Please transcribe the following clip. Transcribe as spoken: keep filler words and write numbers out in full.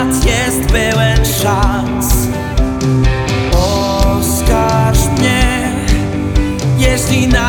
świat jest pełen szans. Oskarż mnie, jeśli na